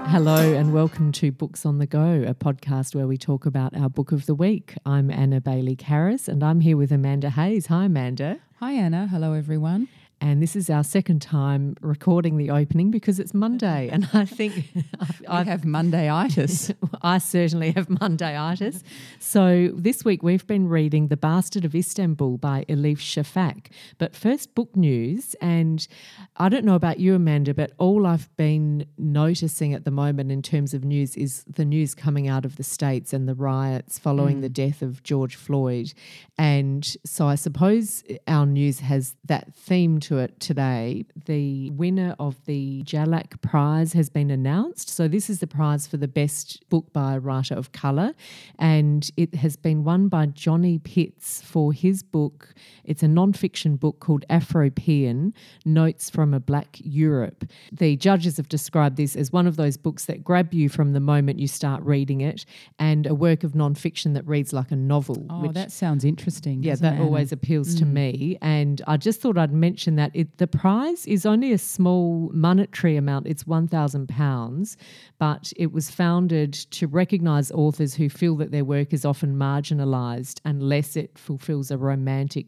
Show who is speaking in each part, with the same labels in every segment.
Speaker 1: Hello and welcome to Books on the Go, a podcast where we talk about our book of the week. I'm Anna Bailey-Karras and I'm here with Amanda Hayes. Hi, Amanda.
Speaker 2: Hi, Anna. Hello, everyone.
Speaker 1: And this is our second time recording the opening because it's Monday. And I think
Speaker 2: I have Monday-itis.
Speaker 1: I certainly have Monday-itis. So this week we've been reading The Bastard of Istanbul by Elif Shafak. But first, book news. And I don't know about you, Amanda, but all I've been noticing at the moment in terms of news is the news coming out of the States and the riots following the death of George Floyd. And so I suppose our news has that theme to it today. The winner of the Jalak Prize has been announced. So this is the prize for the best book by a writer of colour, and it has been won by Johnny Pitts for his book. It's a non-fiction book called Afropean, Notes from a Black Europe. The judges have described this as one of those books that grab you from the moment you start reading it, and a work of non-fiction that reads like a novel.
Speaker 2: Oh, that sounds interesting.
Speaker 1: Yeah, that always appeals to me. And I just thought I'd mention that the prize is only a small monetary amount. It's £1,000, but it was founded to recognise authors who feel that their work is often marginalised unless it fulfills a romantic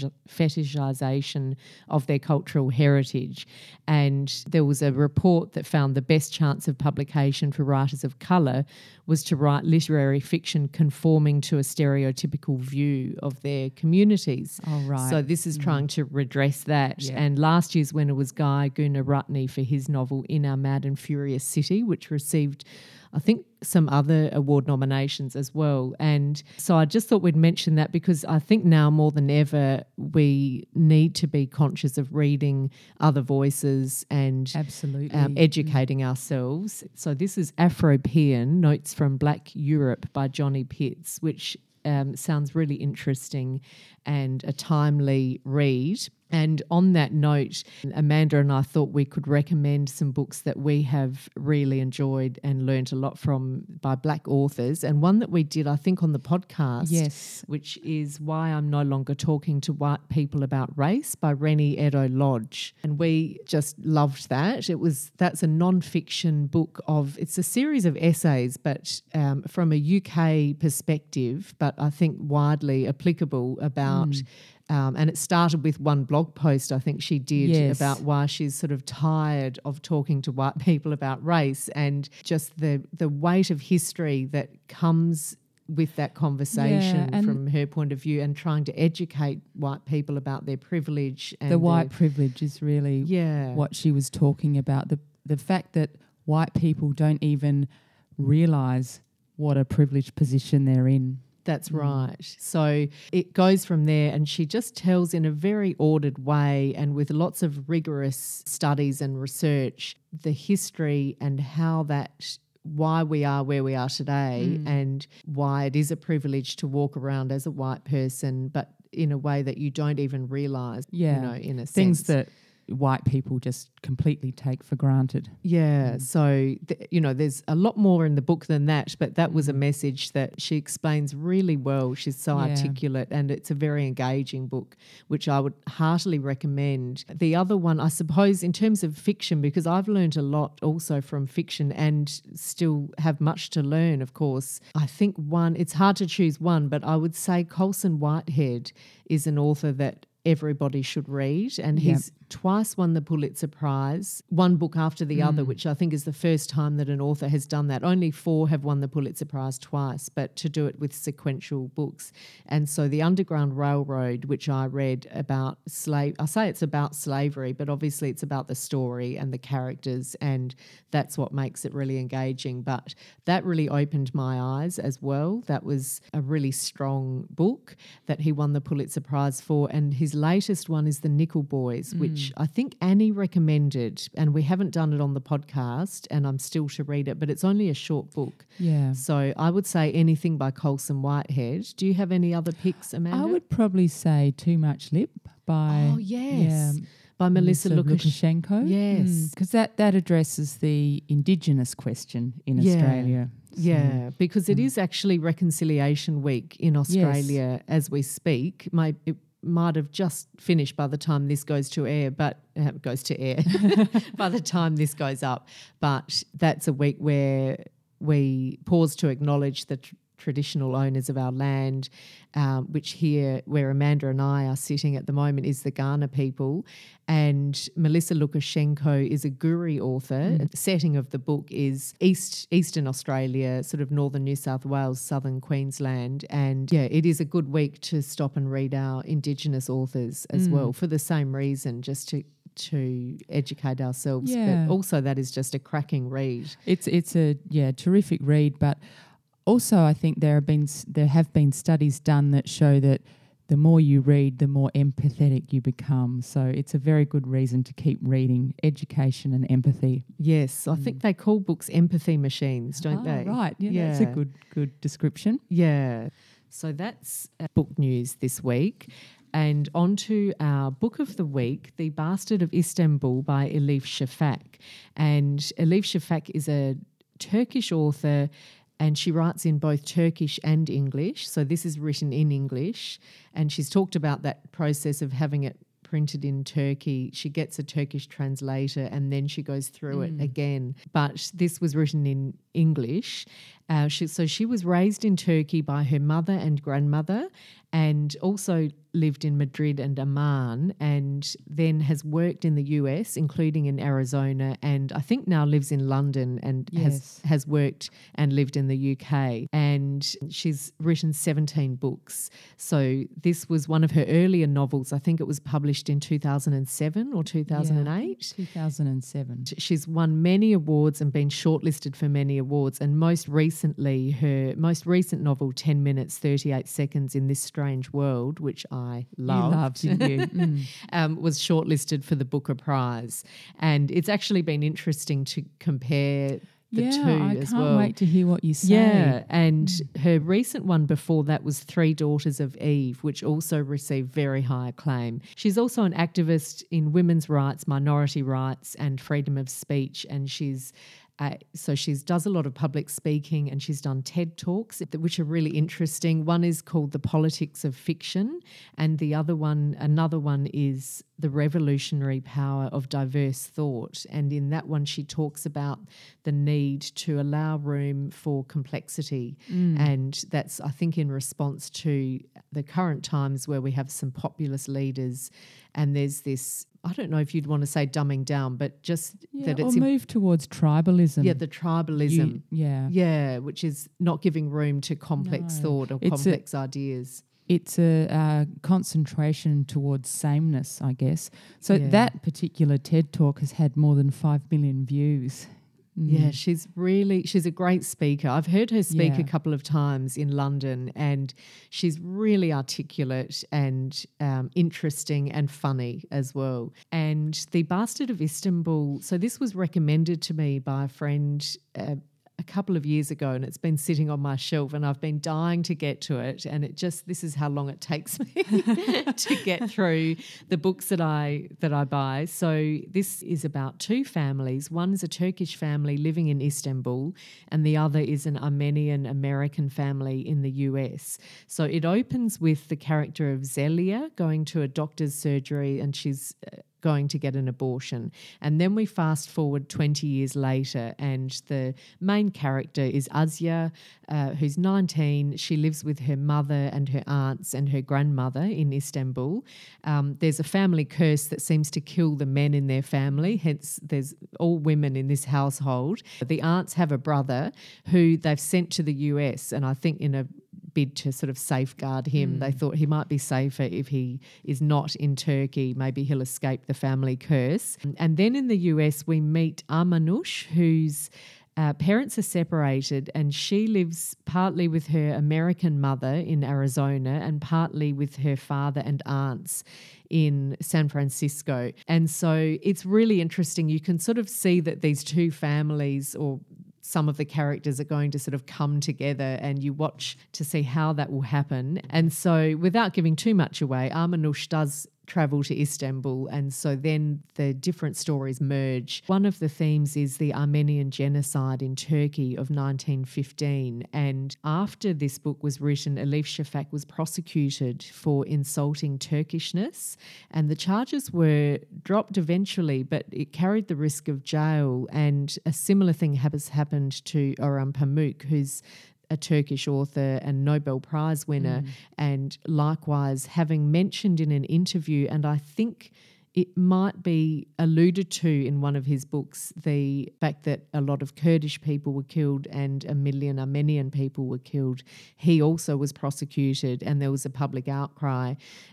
Speaker 1: fetishisation of their cultural heritage. And there was a report that found the best chance of publication for writers of colour was to write literary fiction conforming to a stereotypical view of their communities.
Speaker 2: Oh, right.
Speaker 1: So this is trying to redress that.
Speaker 2: Yeah.
Speaker 1: And last year's winner was Guy Gunawardene for his novel In Our Mad and Furious City, which received, I think, some other award nominations as well. And so I just thought we'd mention that because I think now more than ever we need to be conscious of reading other voices and
Speaker 2: absolutely
Speaker 1: educating ourselves. So this is Afropean, Notes from Black Europe by Johnny Pitts, which sounds really interesting and a timely read. And on that note, Amanda and I thought we could recommend some books that we have really enjoyed and learnt a lot from by Black authors. And one that we did, I think, on the podcast,
Speaker 2: yes,
Speaker 1: which is Why I'm No Longer Talking to White People About Race by Reni Eddo-Lodge. And we just loved that. That's a non-fiction book it's a series of essays, but from a UK perspective, but I think widely applicable about and it started with one blog post I think she did about why she's sort of tired of talking to white people about race and just the weight of history that comes with that conversation from her point of view and trying to educate white people about their privilege. And
Speaker 2: the white privilege is really what she was talking about, the fact that white people don't even realise what a privileged position they're in.
Speaker 1: That's right. So it goes from there and she just tells in a very ordered way and with lots of rigorous studies and research the history and why we are where we are today and why it is a privilege to walk around as a white person, but in a way that you don't even realise, in a sense.
Speaker 2: Things that white people just completely take for granted.
Speaker 1: Yeah, so, there's a lot more in the book than that, but that was a message that she explains really well. She's so articulate and it's a very engaging book, which I would heartily recommend. The other one, I suppose, in terms of fiction, because I've learned a lot also from fiction and still have much to learn, of course. I think it's hard to choose one, but I would say Colson Whitehead is an author that everybody should read, and he's twice won the Pulitzer Prize, one book after the other, which I think is the first time that an author has done that. Only 4 have won the Pulitzer Prize twice, but to do it with sequential books. And so The Underground Railroad, which I read about I say it's about slavery, but obviously it's about the story and the characters, and that's what makes it really engaging. But that really opened my eyes as well. That was a really strong book that he won the Pulitzer Prize for. And his latest one is The Nickel Boys, which I think Annie recommended, and we haven't done it on the podcast, and I'm still to read it, but it's only a short book.
Speaker 2: Yeah.
Speaker 1: So I would say anything by Colson Whitehead. Do you have any other picks, Amanda?
Speaker 2: I would probably say Too Much Lip by...
Speaker 1: Oh, yes. By Melissa
Speaker 2: Lukashenko.
Speaker 1: Yes.
Speaker 2: Because that addresses the Indigenous question in Australia.
Speaker 1: Yeah, because it is actually Reconciliation Week in Australia as we speak. might have just finished by the time this goes to air, but by the time this goes up. But that's a week where we pause to acknowledge the traditional owners of our land, which here, where Amanda and I are sitting at the moment, is the Kaurna people. And Melissa Lukashenko is a Guri author. The setting of the book is Eastern Australia, sort of northern New South Wales, southern Queensland. And yeah, it is a good week to stop and read our Indigenous authors as well, for the same reason, just to educate ourselves. But also that is just a cracking read.
Speaker 2: It's a terrific read, but also I think there have been studies done that show that the more you read, the more empathetic you become. So it's a very good reason to keep reading, education and empathy.
Speaker 1: Yes, I think they call books empathy machines, don't they?
Speaker 2: Right, yeah, that's a good description.
Speaker 1: Yeah. So that's book news this week. And on to our book of the week, The Bastard of Istanbul by Elif Shafak. And Elif Shafak is a Turkish author, and she writes in both Turkish and English. So this is written in English. And she's talked about that process of having it printed in Turkey. She gets a Turkish translator and then she goes through it again. But this was written in English. So she was raised in Turkey by her mother and grandmother, and also lived in Madrid and Amman, and then has worked in the US, including in Arizona, and I think now lives in London and has worked and lived in the UK. And she's written 17 books. So this was one of her earlier novels. I think it was published in 2007 or 2008.
Speaker 2: 2007.
Speaker 1: She's won many awards and been shortlisted for many awards, and most recently her most recent novel, 10 Minutes, 38 Seconds in This Strange World, which I loved,
Speaker 2: didn't you?
Speaker 1: was shortlisted for the Booker Prize. And it's actually been interesting to compare the two as well.
Speaker 2: I can't wait to hear what you say.
Speaker 1: Yeah, and her recent one before that was Three Daughters of Eve, which also received very high acclaim. She's also an activist in women's rights, minority rights and freedom of speech, and she's so she does a lot of public speaking, and she's done TED Talks, which are really interesting. One is called The Politics of Fiction, and another one is The Revolutionary Power of Diverse Thought. And in that one, she talks about the need to allow room for complexity. And that's, I think, in response to the current times where we have some populist leaders, and there's this, I don't know if you'd want to say dumbing down, but just that it's...
Speaker 2: Or move towards tribalism.
Speaker 1: Yeah, the tribalism. Which is not giving room to complex thought or complex ideas.
Speaker 2: It's a concentration towards sameness, I guess. So that particular TED Talk has had more than 5 million views.
Speaker 1: Yeah, she's a great speaker. I've heard her speak a couple of times in London, and she's really articulate and interesting and funny as well. And The Bastard of Istanbul, so this was recommended to me by a friend a couple of years ago, and it's been sitting on my shelf, and I've been dying to get to it, and this is how long it takes me to get through the books that I buy. So this is about two families. One is a Turkish family living in Istanbul, and the other is an Armenian American family in the US. So it opens with the character of Zelia going to a doctor's surgery, and she's going to get an abortion. And then we fast forward 20 years later, and the main character is Asya, who's 19. She lives with her mother and her aunts and her grandmother in Istanbul. There's a family curse that seems to kill the men in their family, hence there's all women in this household. The aunts have a brother who they've sent to the US, and I think in a bid to sort of safeguard him. They thought he might be safer if he is not in Turkey. Maybe he'll escape the family curse. And then in the US, we meet Armanush, whose parents are separated, and she lives partly with her American mother in Arizona and partly with her father and aunts in San Francisco. And so it's really interesting. You can sort of see that these two families, or some of the characters, are going to sort of come together, and you watch to see how that will happen. And so without giving too much away, Armanush does travel to Istanbul, and so then the different stories merge. One of the themes is the Armenian genocide in Turkey of 1915, and after this book was written, Elif Shafak was prosecuted for insulting Turkishness, and the charges were dropped eventually, but it carried the risk of jail. And a similar thing has happened to Orhan Pamuk, who's a Turkish author and Nobel Prize winner, and likewise having mentioned in an interview, and I think it might be alluded to in one of his books, the fact that a lot of Kurdish people were killed and 1 million Armenian people were killed. He also was prosecuted, and there was a public outcry.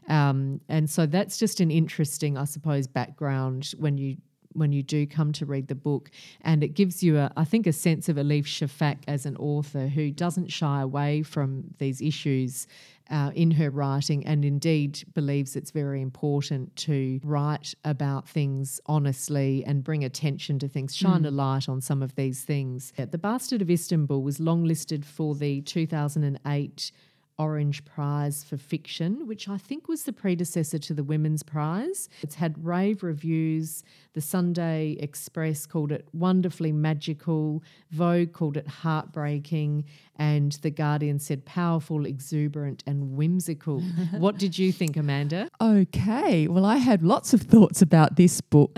Speaker 1: And so that's just an interesting, I suppose, background when you do come to read the book, and it gives you, I think, a sense of Elif Shafak as an author who doesn't shy away from these issues in her writing, and indeed believes it's very important to write about things honestly and bring attention to things, shine a light on some of these things. The Bastard of Istanbul was longlisted for the 2008 Orange Prize for Fiction, which I think was the predecessor to the Women's Prize. It's had rave reviews. The Sunday Express called it wonderfully magical. Vogue called it heartbreaking. And The Guardian said powerful, exuberant and whimsical. What did you think, Amanda?
Speaker 2: Okay, well, I had lots of thoughts about this book.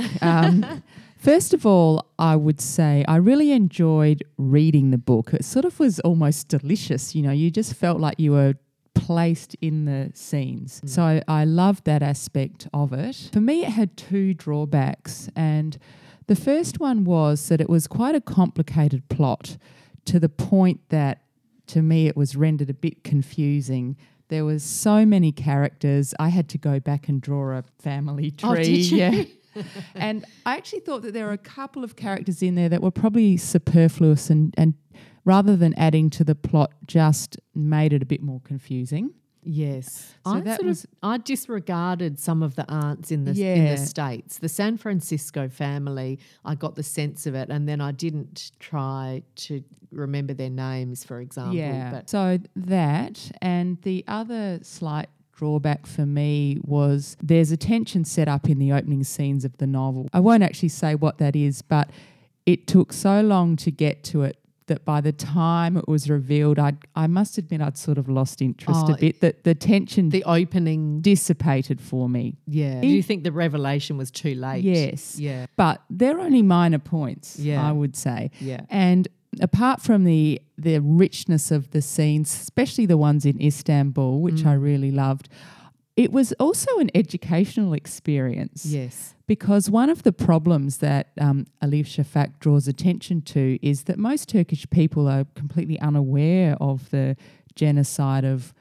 Speaker 2: First of all, I would say I really enjoyed reading the book. It sort of was almost delicious. You know, you just felt like you were placed in the scenes. So I loved that aspect of it. For me, it had two drawbacks. And the first one was that it was quite a complicated plot, to the point that, to me, it was rendered a bit confusing. There was so many characters. I had to go back and draw a family tree.
Speaker 1: Oh, did you?
Speaker 2: Yeah. And I actually thought that there were a couple of characters in there that were probably superfluous, and rather than adding to the plot, just made it a bit more confusing.
Speaker 1: Yes.
Speaker 2: So
Speaker 1: I disregarded some of the aunts in the States. The San Francisco family, I got the sense of it, and then I didn't try to remember their names, for example.
Speaker 2: Yeah.
Speaker 1: But
Speaker 2: So that, and the other slight drawback for me was there's a tension set up in the opening scenes of the novel. I won't actually say what that is, but it took so long to get to it that by the time it was revealed, I must admit I'd sort of lost interest a bit. That the tension,
Speaker 1: the opening
Speaker 2: dissipated for me.
Speaker 1: Yeah. Do you think the revelation was too late?
Speaker 2: Yes.
Speaker 1: Yeah.
Speaker 2: But they're only minor points,
Speaker 1: Yeah.
Speaker 2: I would say.
Speaker 1: Yeah.
Speaker 2: And apart from the richness of the scenes, especially the ones in Istanbul, which I really loved, it was also an educational experience.
Speaker 1: Yes.
Speaker 2: Because one of the problems that Elif Shafak draws attention to is that most Turkish people are completely unaware of the genocide of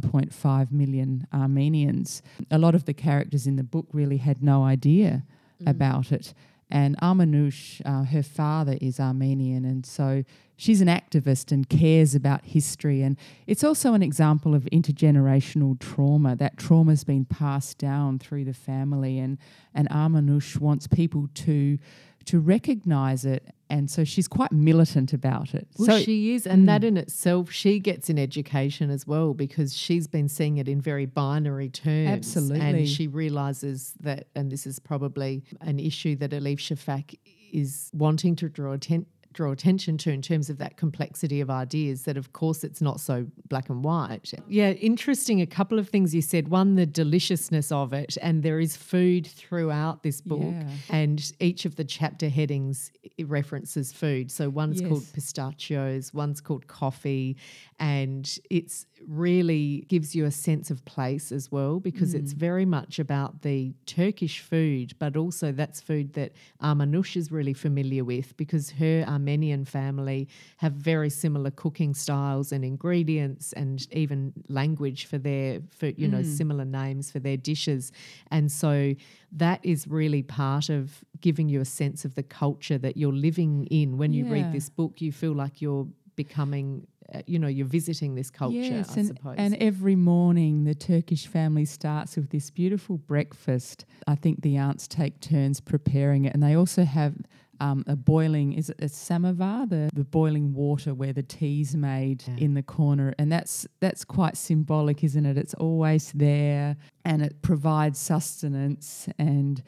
Speaker 2: 1.5 million Armenians. A lot of the characters in the book really had no idea about it. And Armanoush, her father is Armenian, and so she's an activist and cares about history. And it's also an example of intergenerational trauma. That trauma's been passed down through the family, and Armanoush wants people to recognise it. And so she's quite militant about it.
Speaker 1: Well,
Speaker 2: so
Speaker 1: she is, and that in itself, she gets an education as well, because she's been seeing it in very binary terms.
Speaker 2: Absolutely.
Speaker 1: And she realises that, and this is probably an issue that Elif Shafak is wanting to draw attention to in terms of that complexity of ideas, that of course it's not so black and white. Yeah, interesting. A couple of things you said. One, the deliciousness of it, and there is food throughout this book, and each of the chapter headings it references food. So one's called pistachios, one's called coffee, and it's really gives you a sense of place as well, because it's very much about the Turkish food, but also that's food that Armanoush is really familiar with, because her Armenian family have very similar cooking styles and ingredients, and even language for their food, you know, similar names for their dishes. And so that is really part of giving you a sense of the culture that you're living in. When you read this book, you feel like you're becoming, you're visiting this culture, I suppose.
Speaker 2: And every morning the Turkish family starts with this beautiful breakfast. I think the aunts take turns preparing it, and they also have a boiling, is it a samovar, the boiling water where the tea's made in the corner, and that's quite symbolic, isn't it? It's always there, and it provides sustenance and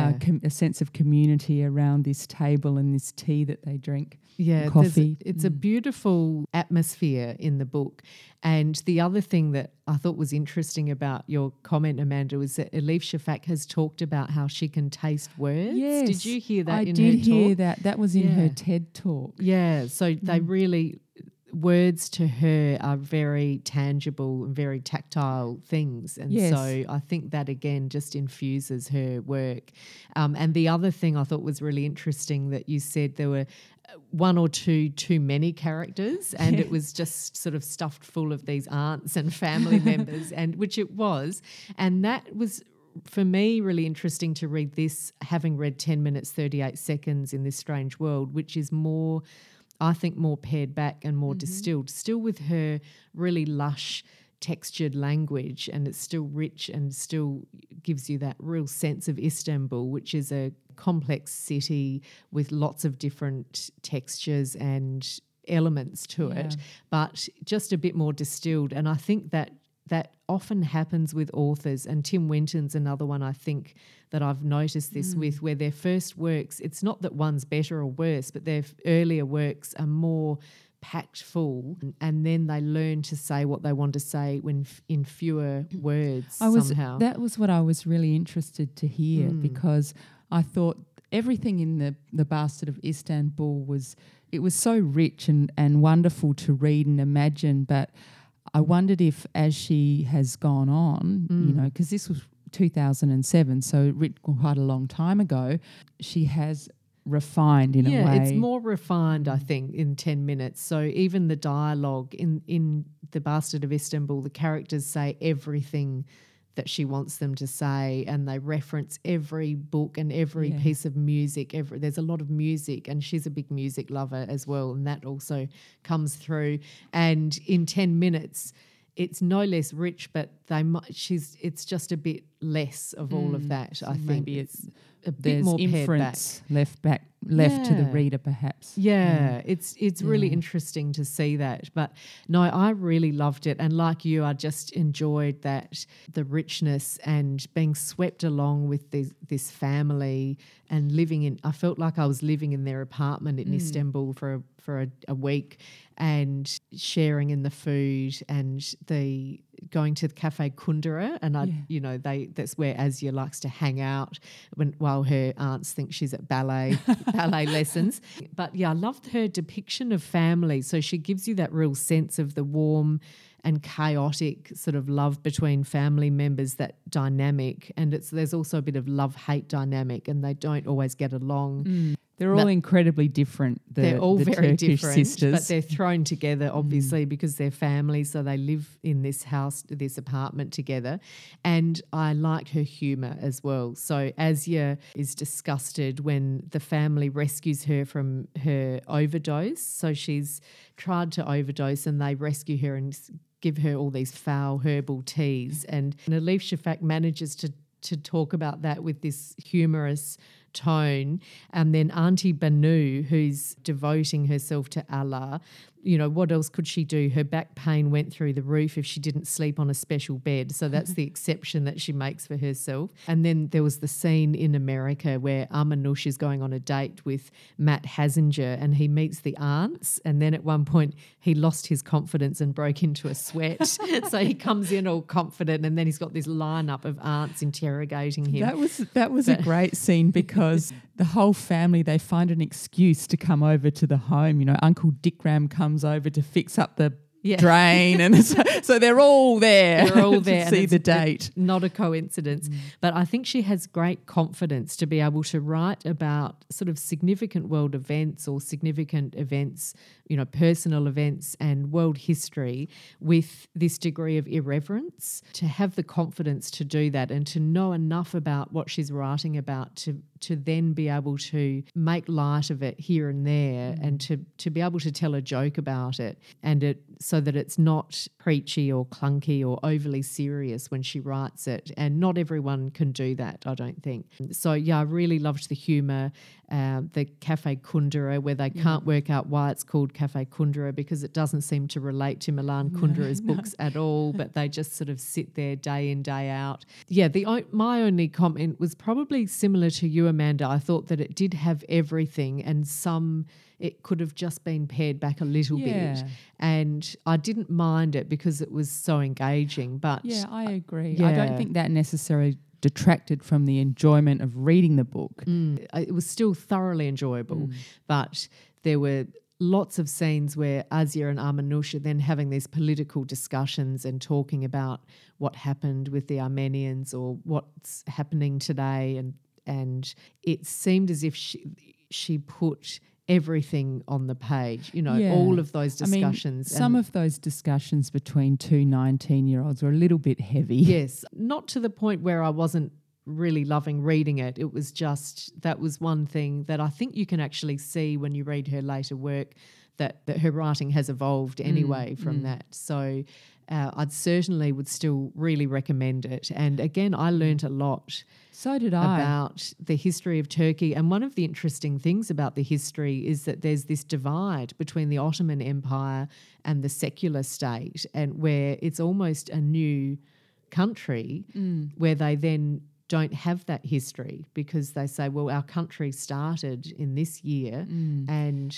Speaker 2: a sense of community around this table and this tea that they drink.
Speaker 1: Yeah,
Speaker 2: coffee.
Speaker 1: It's a beautiful atmosphere in the book. And the other thing that I thought was interesting about your comment, Amanda, was that Elif Shafak has talked about how she can taste words.
Speaker 2: Yes,
Speaker 1: did you hear that in her talk?
Speaker 2: I did hear that. That was in her TED talk.
Speaker 1: Yeah, so they really, words to her are very tangible and very tactile things. And so I think that, again, just infuses her work. And the other thing I thought was really interesting that you said there were one or two too many characters, and it was just sort of stuffed full of these aunts and family members, and which it was. And that was, for me, really interesting to read this, having read 10 minutes, 38 seconds in This Strange World, which is more, I think, more pared back and more distilled, still with her really lush textured language, and it's still rich and still gives you that real sense of Istanbul, which is a complex city with lots of different textures and elements to it, but just a bit more distilled. And I think that often happens with authors, and Tim Winton's another one I think that I've noticed this with, where their first works, it's not that one's better or worse, but their earlier works are more packed full, and then they learn to say what they want to say when in fewer words somehow.
Speaker 2: That was what I was really interested to hear, because I thought everything in the Bastard of Istanbul was so rich and wonderful to read and imagine, but I wondered if, as she has gone on, you know, because this was 2007, so written quite a long time ago, she has refined in a way.
Speaker 1: Yeah, it's more refined, I think, in 10 minutes. So even the dialogue in The Bastard of Istanbul, the characters say everything that she wants them to say, and they reference every book and every piece of music. There's a lot of music, and she's a big music lover as well, and that also comes through. And in 10 minutes, it's no less rich, but it's just a bit less of all of that. So I think
Speaker 2: maybe it's
Speaker 1: a bit more
Speaker 2: inference left to the reader, perhaps.
Speaker 1: Yeah, it's really interesting to see that. But no, I really loved it, and like you, I just enjoyed that, the richness and being swept along with this family and I felt like I was living in their apartment in Istanbul for a week, and sharing in the food and the going to the Cafe Kundera, and that's where Asya likes to hang out while her aunts think she's at ballet lessons. But yeah, I loved her depiction of family. So she gives you that real sense of the warm and chaotic sort of love between family members, that dynamic, and there's also a bit of love-hate dynamic, and they don't always get along.
Speaker 2: They're all incredibly different.
Speaker 1: They're all very
Speaker 2: Turkish
Speaker 1: different,
Speaker 2: sisters,
Speaker 1: but they're thrown together, obviously, because they're families, so they live in this house, this apartment together. And I liked her humour as well. So Asya is disgusted when the family rescues her from her overdose. So she's tried to overdose, and they rescue her and give her all these foul herbal teas. And Elif Shafak manages to talk about that with this humorous tone. And then Auntie Banu, who's devoting herself to Allah, you know, what else could she do? Her back pain went through the roof if she didn't sleep on a special bed. So that's the exception that she makes for herself. And then there was the scene in America where Armanush is going on a date with Matt Hassinger, and he meets the aunts, and then at one point he lost his confidence and broke into a sweat. So he comes in all confident, and then he's got this lineup of aunts interrogating him.
Speaker 2: That was a great scene, because the whole family, they find an excuse to come over to the home. You know, Uncle Dikram comes over to fix up the drain, and so they're all there.
Speaker 1: They're all there
Speaker 2: to see the date.
Speaker 1: Not a coincidence. But I think she has great confidence to be able to write about sort of significant world events or significant events, you know, personal events and world history with this degree of irreverence, to have the confidence to do that and to know enough about what she's writing about to then be able to make light of it here and there, and to be able to tell a joke about it, and it so that it's not preachy or clunky or overly serious when she writes it. And not everyone can do that, I don't think. So yeah, I really loved the humour. The Cafe Kundera, where they can't work out why it's called Cafe Kundera, because it doesn't seem to relate to Milan Kundera's books at all, but they just sort of sit there day in, day out. Yeah, my only comment was probably similar to you, Amanda. I thought that it did have everything, and it could have just been pared back a little bit. And I didn't mind it because it was so engaging. But
Speaker 2: yeah, I agree. I don't think that necessarily detracted from the enjoyment of reading the book.
Speaker 1: It was still thoroughly enjoyable, but there were lots of scenes where Asia and Armanoush are then having these political discussions and talking about what happened with the Armenians or what's happening today, and it seemed as if she put everything on the page, all of those discussions.
Speaker 2: Some of those discussions between two 19-year-olds were a little bit heavy.
Speaker 1: Yes, not to the point where I wasn't really loving reading it. It was just, that was one thing that I think you can actually see when you read her later work, that her writing has evolved anyway from that. So I'd certainly would still really recommend it. And again, I learnt a lot.
Speaker 2: So did I.
Speaker 1: About the history of Turkey. And one of the interesting things about the history is that there's this divide between the Ottoman Empire and the secular state, and where it's almost a new country where they then don't have that history, because they say, well, our country started in this year, and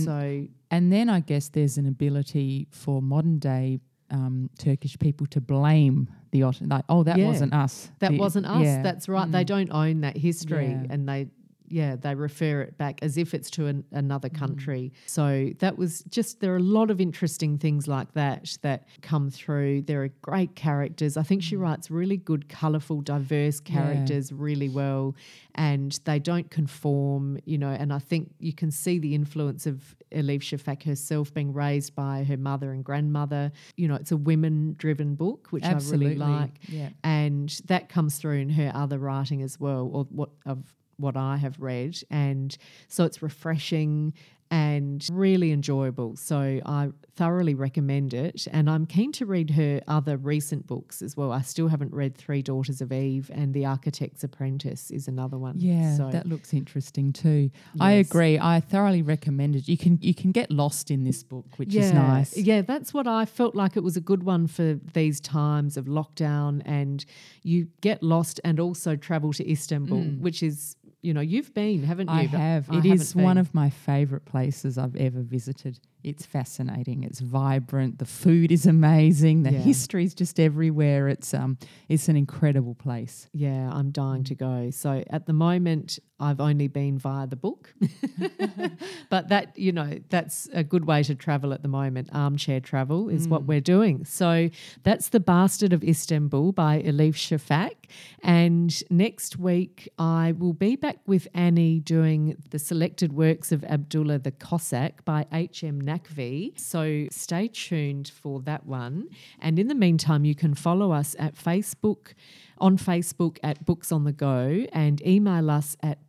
Speaker 2: then I guess there's an ability for modern day Turkish people to blame the Ottoman, like, that wasn't us.
Speaker 1: That wasn't us. Yeah. That's right. They don't own that history, and they refer it back as if it's to another country. So that was just, there are a lot of interesting things like that come through. There are great characters. I think she writes really good, colourful, diverse characters really well, and they don't conform, and I think you can see the influence of Elif Shafak herself, being raised by her mother and grandmother. It's a women-driven book, which I really like. Yeah. And that comes through in her other writing as well, or what I have read, and so it's refreshing and really enjoyable. So I thoroughly recommend it, and I'm keen to read her other recent books as well. I still haven't read Three Daughters of Eve, and The Architect's Apprentice is another one.
Speaker 2: Yeah, so that looks interesting too. Yes. I agree. I thoroughly recommend it. You can get lost in this book, which is nice.
Speaker 1: Yeah, that's what I felt like. It was a good one for these times of lockdown, and you get lost and also travel to Istanbul, which is, you've been, haven't you?
Speaker 2: I have. It is one of my favourite places I've ever visited. It's fascinating. It's vibrant. The food is amazing. The history is just everywhere. It's an incredible place.
Speaker 1: Yeah, I'm dying to go. So at the moment, I've only been via the book, but that, that's a good way to travel at the moment. Armchair travel is what we're doing. So that's The Bastard of Istanbul by Elif Shafak. And next week I will be back with Annie doing the selected works of Abdullah the Cossack by H.M. Naqvi. So stay tuned for that one. And in the meantime, you can follow us at on Facebook at Books on the Go, and email us at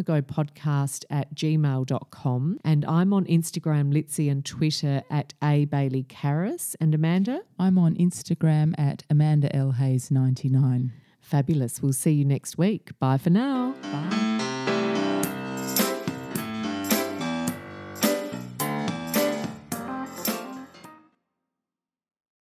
Speaker 1: booksonthegopodcast@gmail.com. And I'm on Instagram, Litzy, and Twitter at @ABaileyCarris. And Amanda?
Speaker 2: I'm on Instagram at Amanda L. Hayes 99.
Speaker 1: Fabulous. We'll see you next week. Bye for now.
Speaker 2: Bye.